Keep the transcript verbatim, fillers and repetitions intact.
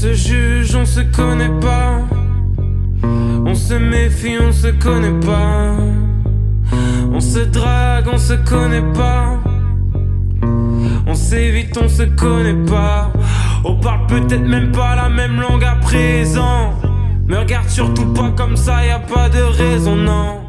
se juge, on se connaît pas. On se méfie, on se connaît pas. On se drague, on se connaît pas. On s'évite, on se connaît pas. On parle peut-être même pas la même langue à présent. Me regarde surtout pas comme ça, y a pas de raison, non.